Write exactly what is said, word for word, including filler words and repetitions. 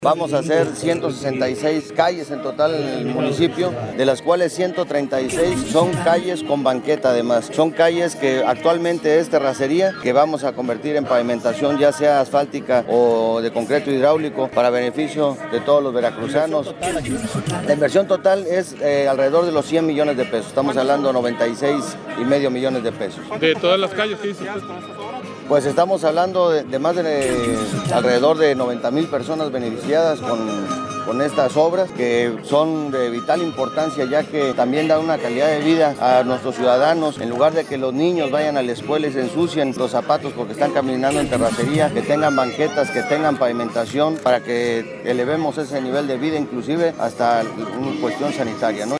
Vamos a hacer ciento sesenta y seis calles en total en el municipio, de las cuales ciento treinta y seis son calles con banqueta además. Son calles que actualmente es terracería, que vamos a convertir en pavimentación, ya sea asfáltica o de concreto hidráulico, para beneficio de todos los veracruzanos. La inversión total es eh, alrededor de los cien millones de pesos. Estamos hablando de noventa y seis y medio millones de pesos. ¿De todas las calles que dice usted? Pues estamos hablando de, de más de eh, alrededor de noventa mil personas beneficiadas con, con estas obras, que son de vital importancia, ya que también dan una calidad de vida a nuestros ciudadanos. En lugar de que los niños vayan a la escuela y se ensucien los zapatos porque están caminando en terracería, que tengan banquetas, que tengan pavimentación, para que elevemos ese nivel de vida, inclusive hasta una cuestión sanitaria, ¿no?